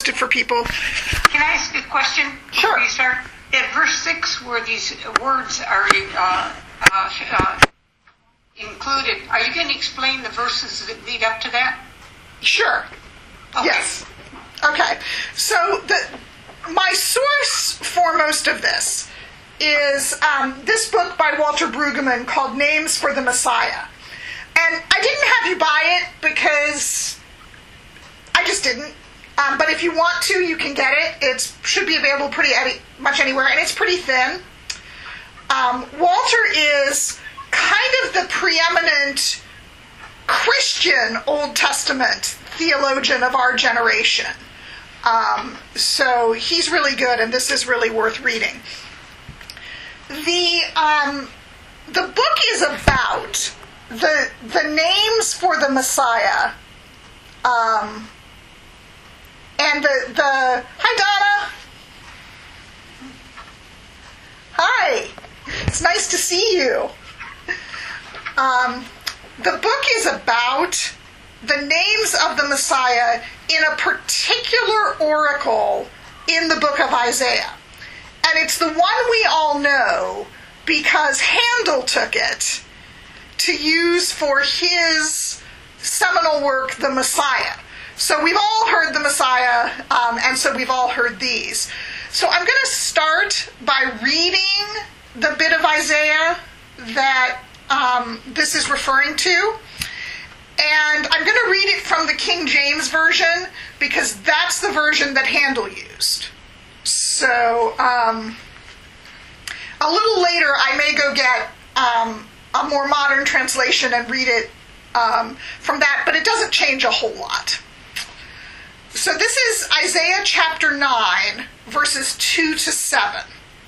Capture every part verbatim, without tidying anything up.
for people. Can I ask a question before Sure. you start? At verse six, where these words are uh, uh, uh, included, are you going to explain the verses that lead up to that? Sure. Okay. Yes. Okay. So the my source for most of this is um, this book by Walter Brueggemann called Names for the Messiah. And I didn't have you buy it because I just didn't. Um, but if you want to, you can get it. It should be available pretty any, much anywhere, and it's pretty thin. Um, Walter is kind of the preeminent Christian Old Testament theologian of our generation. Um, so he's really good, and this is really worth reading. The um, the book is about the the names for the Messiah. Um, And the, the, hi Donna. Hi. It's nice to see you. Um, the book is about the names of the Messiah in a particular oracle in the book of Isaiah. And it's the one we all know because Handel took it to use for his seminal work, The Messiah. So we've all heard the Messiah, um, and so we've all heard these. So I'm going to start by reading the bit of Isaiah that um, this is referring to. And I'm going to read it from the King James Version, because that's the version that Handel used. So um, a little later, I may go get um, a more modern translation and read it um, from that, but it doesn't change a whole lot. So this is Isaiah chapter nine, verses two to seven.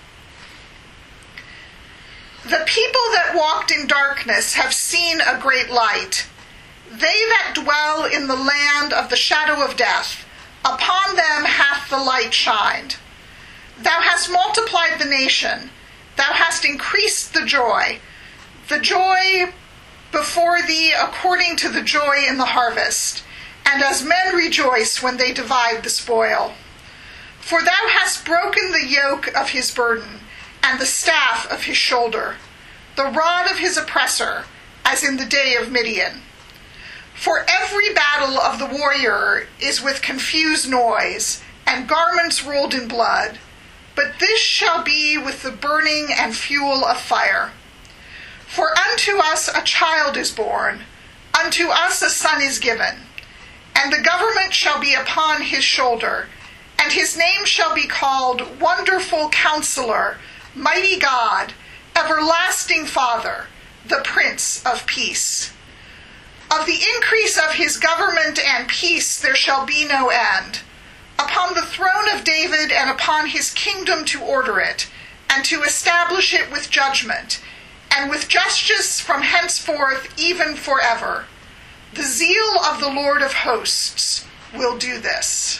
The people that walked in darkness have seen a great light. They that dwell in the land of the shadow of death, upon them hath the light shined. Thou hast multiplied the nation. Thou hast increased the joy. The joy before thee according to the joy in the harvest. And as men rejoice when they divide the spoil. For thou hast broken the yoke of his burden, and the staff of his shoulder, the rod of his oppressor, as in the day of Midian. For every battle of the warrior is with confused noise, and garments rolled in blood. But this shall be with the burning and fuel of fire. For unto us a child is born, unto us a son is given. And the government shall be upon his shoulder, and his name shall be called Wonderful Counselor, Mighty God, Everlasting Father, the Prince of Peace. Of the increase of his government and peace there shall be no end, upon the throne of David and upon his kingdom to order it, and to establish it with judgment, and with justice from henceforth even forever. The zeal of the Lord of hosts will do this.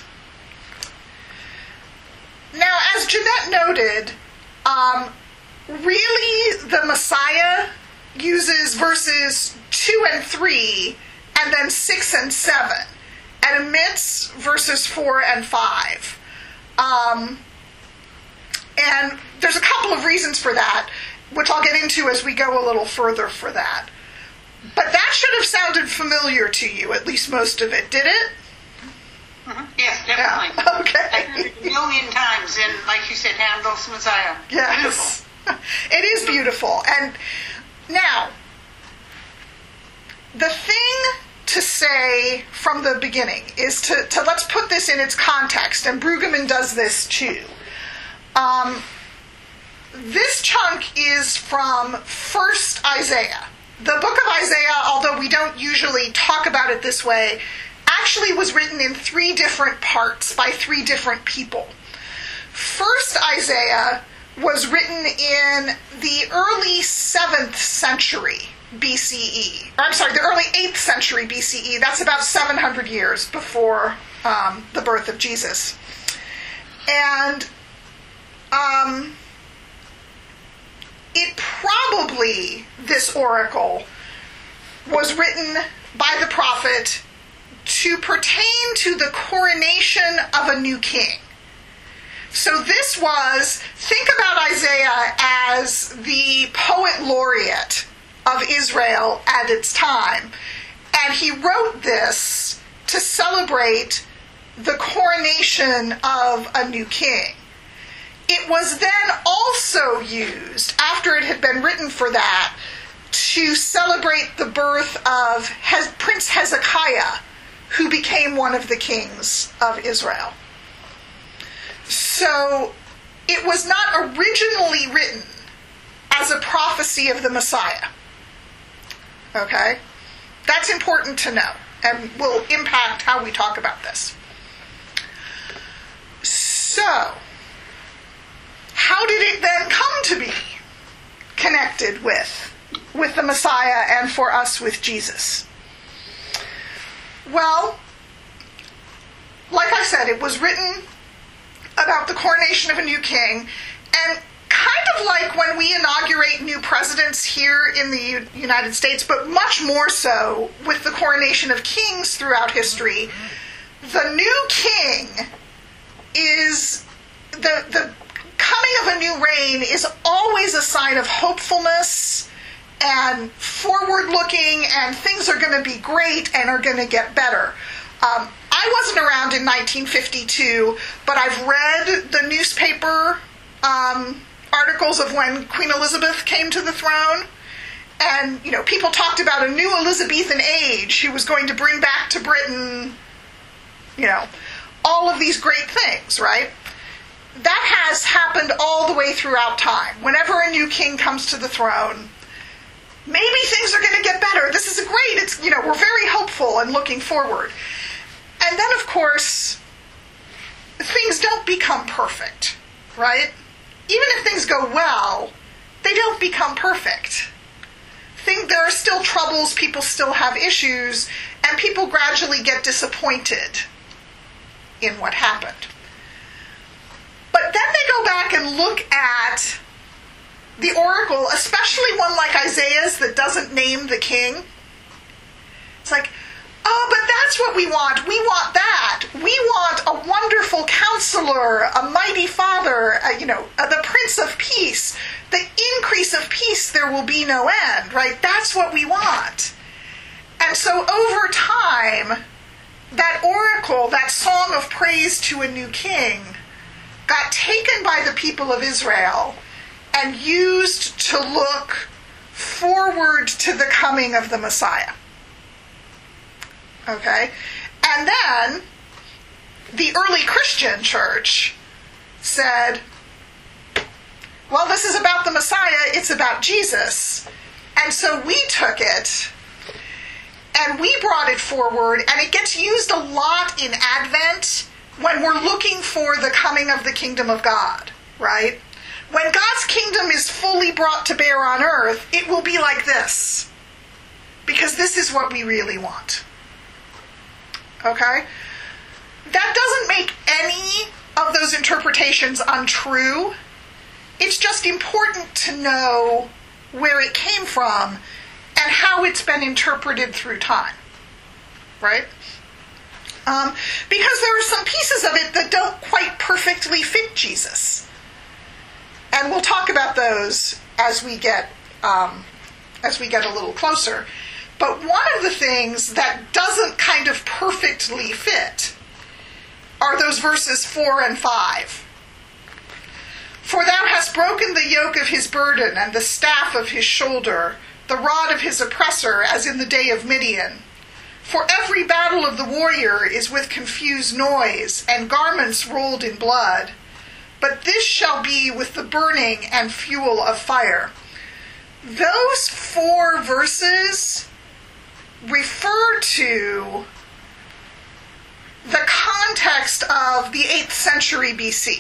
Now, as Jeanette noted, um, really the Messiah uses verses two and three, and then six and seven, and omits verses four and five. Um, and there's a couple of reasons for that, which I'll get into as we go a little further for that. But that should have sounded familiar to you, at least most of it, did it? Mm-hmm. Yes, definitely. Yeah. Okay. I heard it a million times in, like you said, Handel's Messiah. Yes. Beautiful. It is beautiful. And now, the thing to say from the beginning is to, to let's put this in its context, and Brueggemann does this too. Um, this chunk is from First Isaiah. The book of Isaiah, although we don't usually talk about it this way, actually was written in three different parts by three different people. First Isaiah was written in the early seventh century B C E. Or, I'm sorry, the early eighth century B C E. That's about seven hundred years before um, the birth of Jesus. And um, it probably, this oracle, was written by the prophet to pertain to the coronation of a new king. So this was, think about Isaiah as the poet laureate of Israel at its time. And he wrote this to celebrate the coronation of a new king. It was then also used, after it had been written for that, to celebrate the birth of Hez- Prince Hezekiah, who became one of the kings of Israel. So it was not originally written as a prophecy of the Messiah. Okay? That's important to know and will impact how we talk about this. So, how did it then come to be connected with, with the Messiah and for us with Jesus? Well, like I said, it was written about the coronation of a new king, and kind of like when we inaugurate new presidents here in the U- United States, but much more so with the coronation of kings throughout history, the new king is, the, the coming of a new reign is always a sign of hopefulness and forward-looking, and things are going to be great and are going to get better. Um, I wasn't around in nineteen fifty-two, but I've read the newspaper um, articles of when Queen Elizabeth came to the throne. And, you know, people talked about a new Elizabethan age who was going to bring back to Britain, you know, all of these great things, right? That has happened all the way throughout time. Whenever a new king comes to the throne, maybe things are going to get better. This is great. It's, you know, we're very hopeful and looking forward. And then, of course, things don't become perfect, right? Even if things go well, they don't become perfect. Think there are still troubles, people still have issues, and people gradually get disappointed in what happened. But then they go back and look at the oracle, especially one like Isaiah's that doesn't name the king. It's like, oh, but that's what we want. We want that. We want a wonderful counselor, a mighty father, uh, you know, uh, the Prince of Peace. The increase of peace, there will be no end, right? That's what we want. And so over time, that oracle, that song of praise to a new king, got taken by the people of Israel and used to look forward to the coming of the Messiah. Okay? And then the early Christian church said, well, this is about the Messiah, it's about Jesus. And so we took it and we brought it forward, and it gets used a lot in Advent when we're looking for the coming of the kingdom of God, right? When God's kingdom is fully brought to bear on earth, it will be like this. Because this is what we really want. Okay? That doesn't make any of those interpretations untrue. It's just important to know where it came from and how it's been interpreted through time. Right? Um, because there are some pieces of it that don't quite perfectly fit Jesus. And we'll talk about those as we get um, as we get a little closer. But one of the things that doesn't kind of perfectly fit are those verses four and five. For thou hast broken the yoke of his burden and the staff of his shoulder, the rod of his oppressor, as in the day of Midian. For every battle of the warrior is with confused noise, and garments rolled in blood. But this shall be with the burning and fuel of fire. Those four verses refer to the context of the eighth century B C.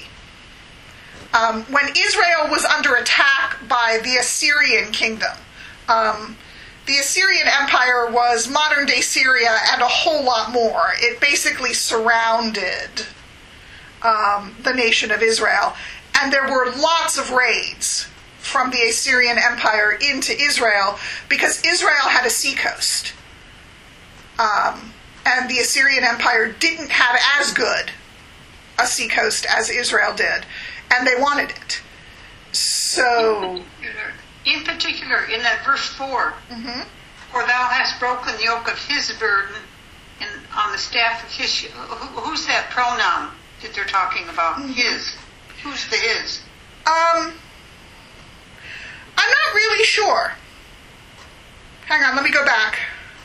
Um, when Israel was under attack by the Assyrian kingdom. Um, the Assyrian Empire was modern-day Syria and a whole lot more. It basically surrounded um, the nation of Israel. And there were lots of raids from the Assyrian Empire into Israel because Israel had a seacoast. Um, and the Assyrian Empire didn't have as good a seacoast as Israel did, and they wanted it. So, in particular, in that verse four, mm-hmm. for thou hast broken the yoke of his burden and on the staff of his. Who, who's that pronoun that they're talking about? Mm-hmm. His. Who's the his? Um, I'm not really sure. Hang on, let me go back.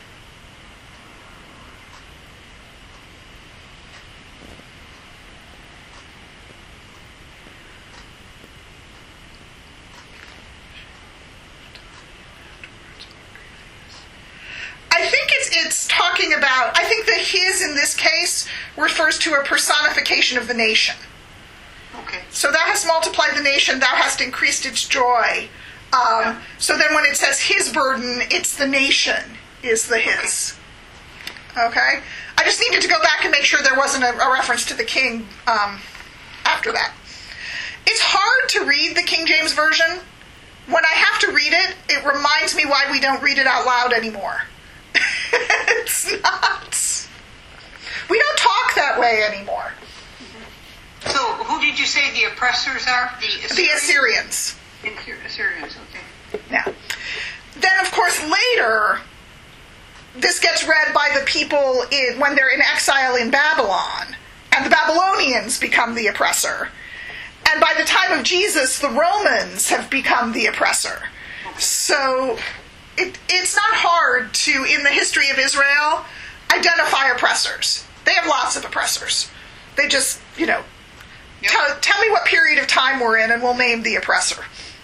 I think it's it's talking about, I think the his in this case refers to a personification of the nation. Okay. So thou hast multiplied the nation, thou hast increased its joy. Um, yeah. So then when it says his burden, it's the nation is the his. Okay? okay? I just needed to go back and make sure there wasn't a, a reference to the king um, after that. It's hard to read the King James Version. When I have to read it, it reminds me why we don't read it out loud anymore. It's not. We don't talk that way anymore. So, who did you say the oppressors are? The Assyrians? The Assyrians. Assyrians, okay. Now, then, of course, later, this gets read by the people in, when they're in exile in Babylon, and the Babylonians become the oppressor. And by the time of Jesus, the Romans have become the oppressor. So, it, it's not hard to, in the history of Israel, identify oppressors. They have lots of oppressors. They just, you know, yep. tell, tell me what period of time we're in and we'll name the oppressor.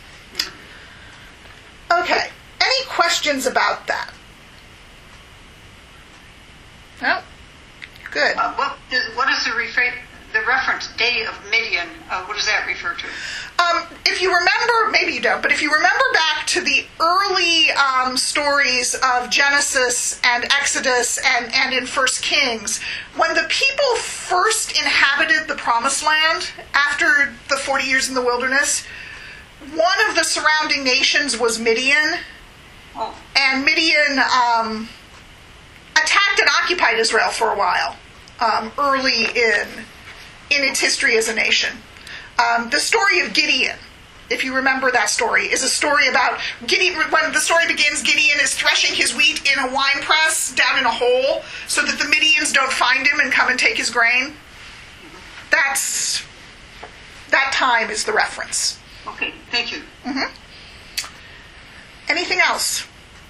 Okay. Any questions about that? No? Good. Uh, what, does, what is the, refer- the reference, day of Midian, uh, what does that refer to? Um, if you remember, maybe you don't, but if you remember back to the early um, stories of Genesis and Exodus and, and in First Kings, when the people first inhabited the Promised Land after the forty years in the wilderness, one of the surrounding nations was Midian, oh. and Midian um, attacked and occupied Israel for a while, um, early in in its history as a nation. Um, the story of Gideon, if you remember that story, is a story about Gideon. When the story begins, Gideon is threshing his wheat in a wine press down in a hole so that the Midians don't find him and come and take his grain. That's that time is the reference. Okay, thank you. Mm-hmm. Anything else?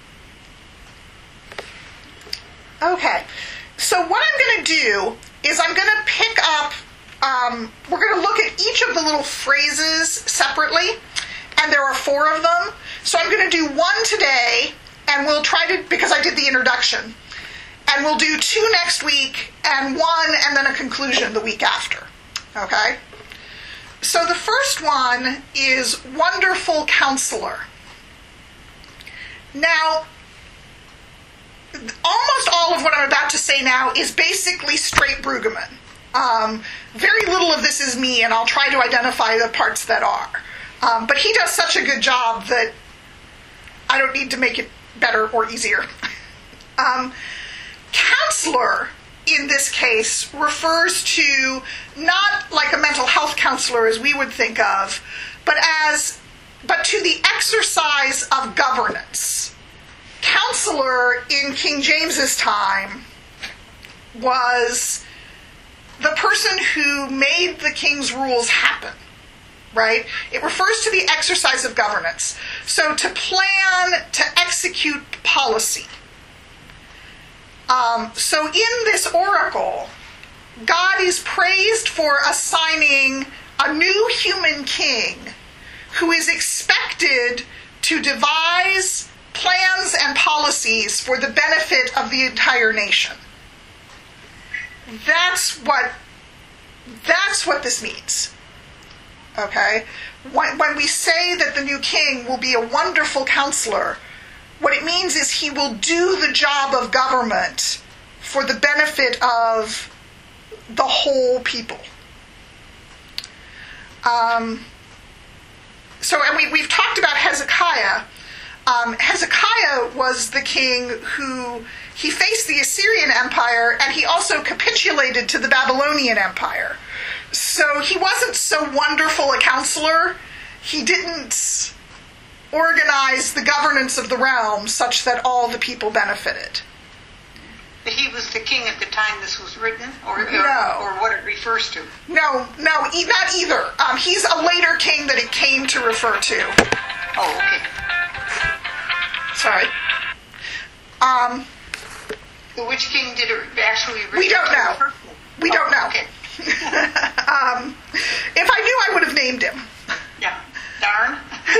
Okay, so what I'm going to do is I'm going to pick up, um, we're going to look at each of the little phrases separately, and there are four of them. So I'm going to do one today, and we'll try to, because I did the introduction, and we'll do two next week, and one, and then a conclusion the week after. Okay? So the first one is Wonderful Counselor. Now, almost all of what I'm about to say now is basically straight Brueggemann. Um, very little of this is me, and I'll try to identify the parts that are. Um, but he does such a good job that I don't need to make it better or easier. um, counselor, in this case, refers to not like a mental health counselor as we would think of, but as but to the exercise of governance. Counselor in King James's time was the person who made the king's rules happen, right? It refers to the exercise of governance. So to plan, to execute policy. Um, so in this oracle, God is praised for assigning a new human king who is expected to devise plans and policies for the benefit of the entire nation. That's what that's what this means. Okay? When, when we say that the new king will be a wonderful counselor, what it means is he will do the job of government for the benefit of the whole people. Um, so, and we, we've talked about Hezekiah. Um, Hezekiah was the king who he faced the Assyrian Empire, and he also capitulated to the Babylonian Empire. So he wasn't so wonderful a counselor. He didn't organize the governance of the realm such that all the people benefited. But he was the king at the time this was written, or or, No. or what it refers to. No, no, e- not either. Um, he's a later king that it came to refer to. Oh, okay. Sorry. Um, Which king did it actually refer We don't to? know. we don't Oh, know. Okay. um, if I knew, I would have named him. Yeah. Darn.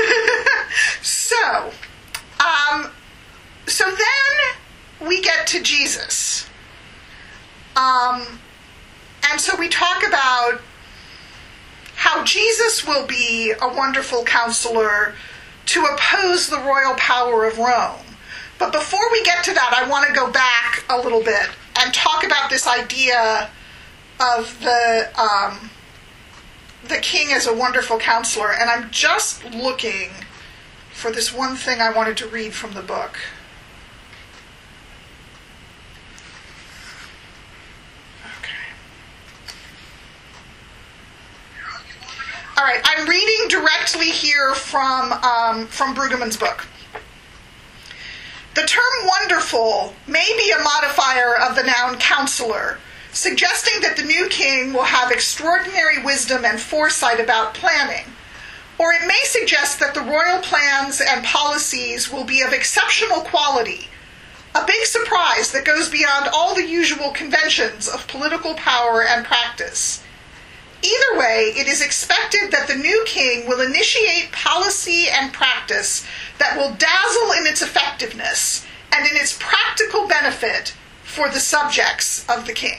So, um, so then we get to Jesus. Um, and so we talk about how Jesus will be a wonderful counselor to oppose the royal power of Rome. But before we get to that, I want to go back a little bit and talk about this idea of the um, the king as a wonderful counselor. And I'm just looking for this one thing I wanted to read from the book. Okay. All right, I'm reading directly here from um, from Brueggemann's book. The term wonderful may be a modifier of the noun counselor, suggesting that the new king will have extraordinary wisdom and foresight about planning. Or it may suggest that the royal plans and policies will be of exceptional quality, a big surprise that goes beyond all the usual conventions of political power and practice. Either way, it is expected that the new king will initiate policy and practice that will dazzle in its effectiveness and in its practical benefit for the subjects of the king.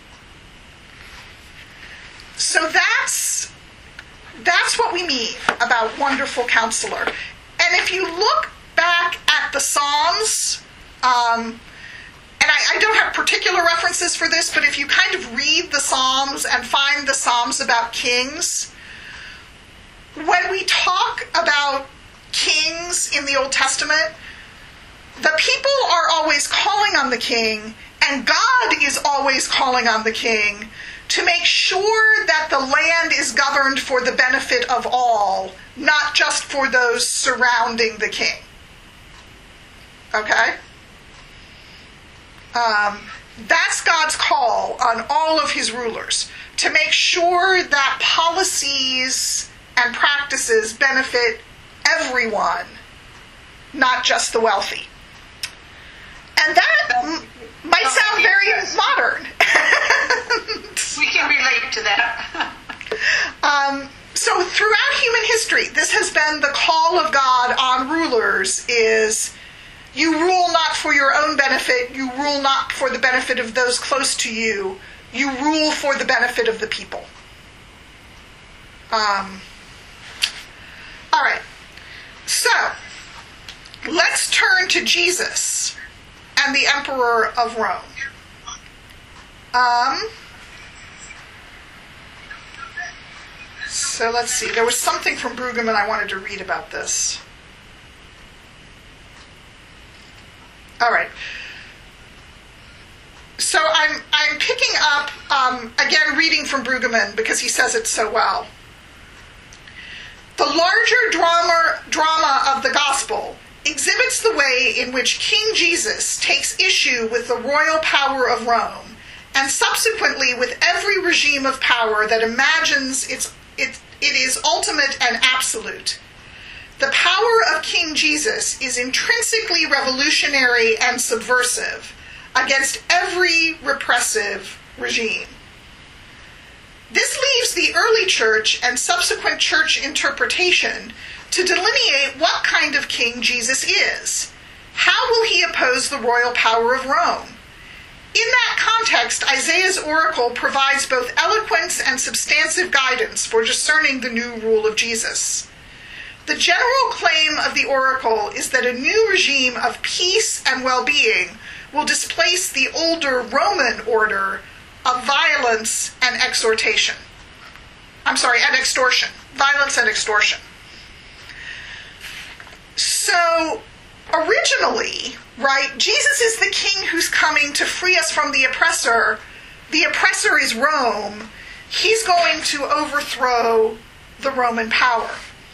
So that's that's what we mean about wonderful counselor. And if you look back at the Psalms, um, and I, I don't have particular references for this, but if you kind of read the Psalms and find the Psalms about kings, when we talk about kings in the Old Testament, the people are always calling on the king, and God is always calling on the king to make sure that the land is governed for the benefit of all, not just for those surrounding the king. Okay? Um, that's God's call on all of his rulers, to make sure that policies and practices benefit everyone, not just the wealthy. And that m- might sound very modern. We can relate to that. um, so throughout human history, this has been the call of God on rulers is, you rule not for your own benefit, you rule not for the benefit of those close to you, you rule for the benefit of the people. Um, all right. So, let's turn to Jesus and the Emperor of Rome. Um, so let's see. There was something from Brueggemann I wanted to read about this. All right. So I'm I'm picking up um, again reading from Brueggemann because he says it so well. The larger drama drama of the gospel exhibits the way in which King Jesus takes issue with the royal power of Rome, and subsequently with every regime of power that imagines it's, it, it is ultimate and absolute. The power of King Jesus is intrinsically revolutionary and subversive against every repressive regime. This leaves the early church and subsequent church interpretation to delineate what kind of king Jesus is. How will he oppose the royal power of Rome? In that context, Isaiah's oracle provides both eloquence and substantive guidance for discerning the new rule of Jesus. The general claim of the oracle is that a new regime of peace and well-being will displace the older Roman order of violence and exhortation. I'm sorry, and extortion. Violence and extortion. So, originally, right, Jesus is the king who's coming to free us from the oppressor. The oppressor is Rome. He's going to overthrow the Roman power.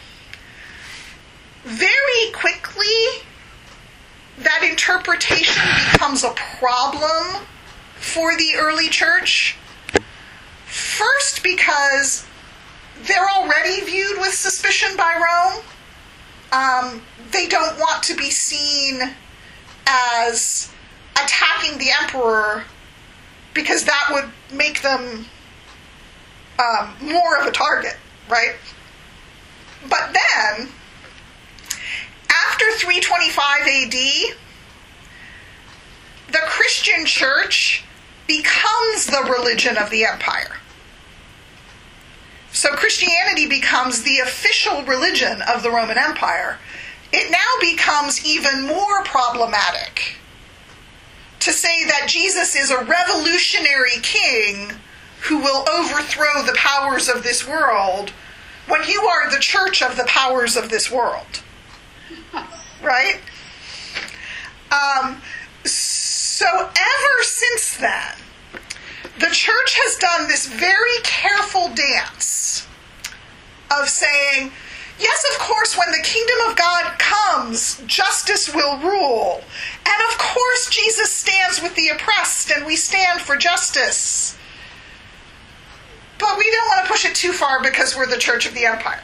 Very quickly, that interpretation becomes a problem for the early church. First, because they're already viewed with suspicion by Rome. Um, they don't want to be seen as attacking the emperor because that would make them um, more of a target, right? But then, after three twenty-five A D, the Christian church becomes the religion of the empire. So Christianity becomes the official religion of the Roman Empire. It now becomes even more problematic to say that Jesus is a revolutionary king who will overthrow the powers of this world when you are the church of the powers of this world. Right? Um, so ever since then, the church has done this very careful dance of saying, yes, of course, when the kingdom of God comes, justice will rule. And of course, Jesus stands with the oppressed, and we stand for justice. But we don't want to push it too far because we're the church of the empire.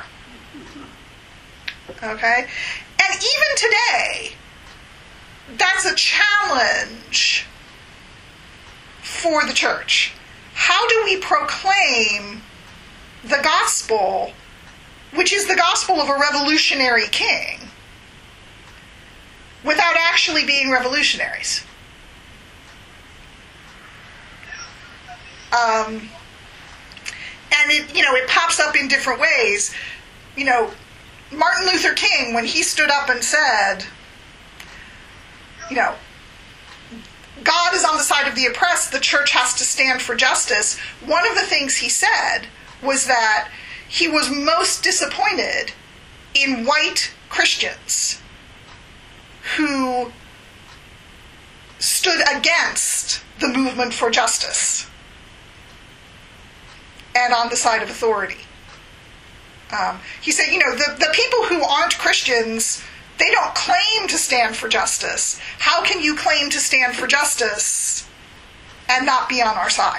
Okay? And even today, that's a challenge for the church. How do we proclaim the gospel, which is the gospel of a revolutionary king, without actually being revolutionaries? Um, and it, you know, it pops up in different ways. You know, Martin Luther King, when he stood up and said, you know, God is on the side of the oppressed, the church has to stand for justice. One of the things he said was that he was most disappointed in white Christians who stood against the movement for justice and on the side of authority. Um, he said, you know, the, the people who aren't Christians, they don't claim to stand for justice. How can you claim to stand for justice and not be on our side?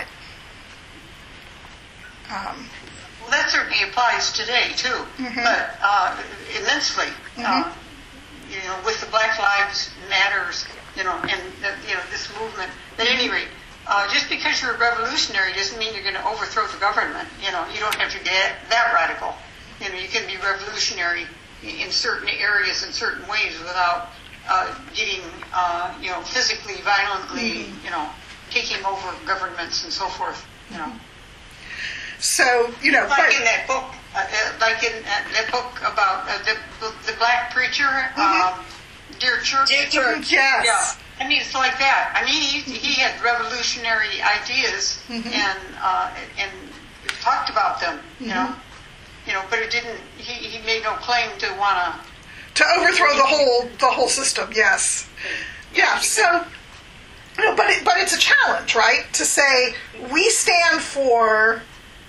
Um, well, that certainly applies today, too, mm-hmm. but uh, immensely. Mm-hmm. Uh, you know, with the Black Lives Matters, you know, and the, you know this movement. At any rate, uh, just because you're a revolutionary doesn't mean you're going to overthrow the government. You know, you don't have to get that radical. You know, you can be revolutionary in certain areas in certain ways without uh, getting, uh, you know, physically, violently, mm-hmm. you know, taking over governments and so forth, you know. So, you know... Like but, in that book, uh, like in uh, that book about uh, the, the black preacher, mm-hmm. um, Dear Church. Dear Church, yes. Yeah. I mean, it's like that. I mean, he, he had revolutionary ideas mm-hmm. and uh, and talked about them, you mm-hmm. know. You know, but it didn't. He, he made no claim to want to to overthrow the whole the whole system. Yes, yeah. So, you know, but it, but it's a challenge, right? To say we stand for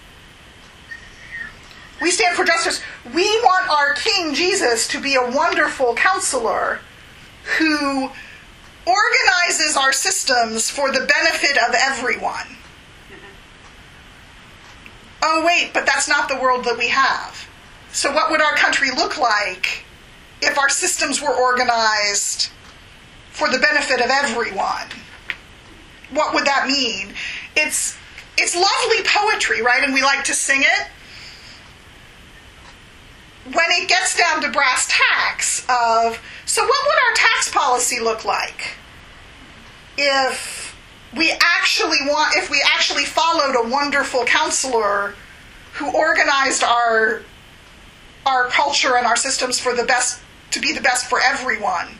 we stand for justice. We want our King Jesus to be a wonderful counselor who organizes our systems for the benefit of everyone. Oh, wait, but that's not the world that we have. So what would our country look like if our systems were organized for the benefit of everyone? What would that mean? It's it's lovely poetry, right? And we like to sing it. When it gets down to brass tacks of, so what would our tax policy look like if we actually want, if we actually followed a wonderful counselor who organized our our culture and our systems for the best, to be the best for everyone?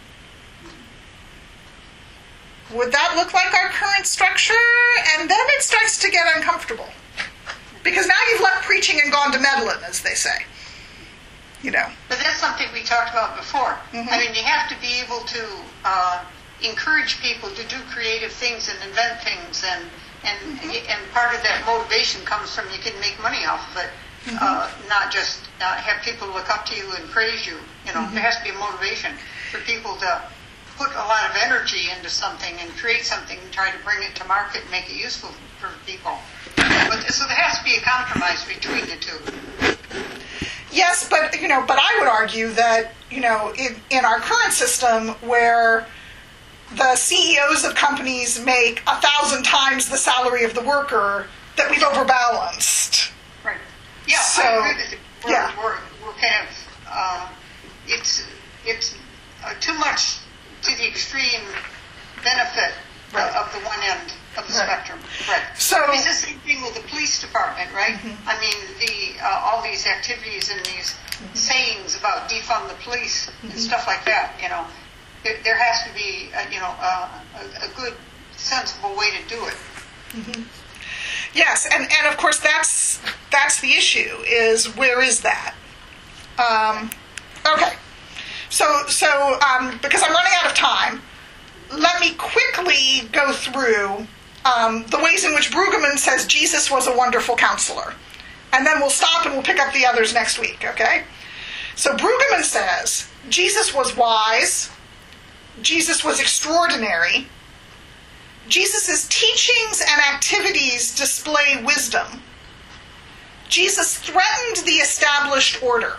Would that look like our current structure? And then it starts to get uncomfortable. Because now you've left preaching and gone to meddling, as they say. you know. But that's something we talked about before. Mm-hmm. I mean, you have to be able to uh, encourage people to do creative things and invent things, and and mm-hmm. and part of that motivation comes from you can make money off of it, mm-hmm. uh, not just uh, have people look up to you and praise you. You know, mm-hmm. there has to be a motivation for people to put a lot of energy into something and create something and try to bring it to market and make it useful for people. But, so there has to be a compromise between the two. Yes, but you know, but I would argue that you know, in, in our current system where the C E Os of companies make a thousand times the salary of the worker, that we've overbalanced. Right. Yeah, so, I agree with you. We're, yeah. we're, we're kind of uh, it's it's uh, too much to the extreme benefit right. of the one end of the right. spectrum. Right. So it's the same thing with the police department, right? Mm-hmm. I mean, the uh, all these activities and these mm-hmm. sayings about defund the police mm-hmm. and stuff like that. You know, there, there has to be a, you know uh, a, a good, sensible way to do it. Mm-hmm. Yes, and, and of course that's that's the issue. Is where is that? Um, okay. So, so um, because I'm running out of time, let me quickly go through um, the ways in which Brueggemann says Jesus was a wonderful counselor. And then we'll stop and we'll pick up the others next week, okay? So Brueggemann says Jesus was wise, Jesus was extraordinary, Jesus' teachings and activities display wisdom, Jesus threatened the established order,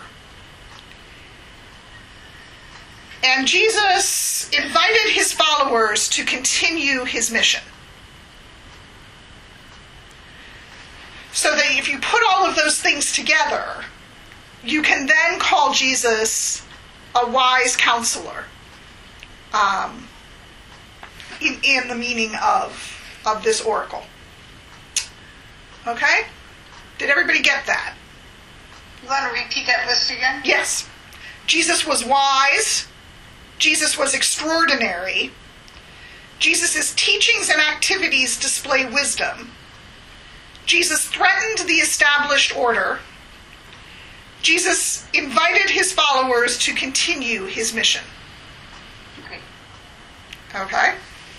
and Jesus invited his followers to continue his mission. So that if you put all of those things together, you can then call Jesus a wise counselor, um, in, in the meaning of, of this oracle. Okay? Did everybody get that? You want to repeat that list again? Yes. Jesus was wise. Jesus was extraordinary. Jesus' teachings and activities display wisdom. Jesus threatened the established order. Jesus invited his followers to continue his mission. Okay. Okay?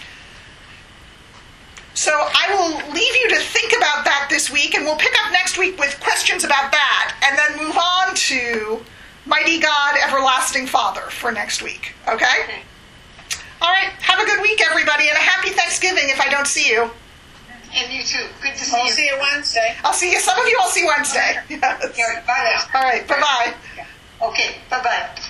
So I will leave you to think about that this week, and we'll pick up next week with questions about that, and then move on to Mighty God, Everlasting Father for next week. Okay? Okay. All right. Have a good week, everybody, and a happy Thanksgiving if I don't see you. And you too. Good to see I'll you. see you Wednesday. I'll see you. Some of you I'll see Wednesday. Yes. Yeah, bye now. All right. Bye-bye. Okay, bye-bye.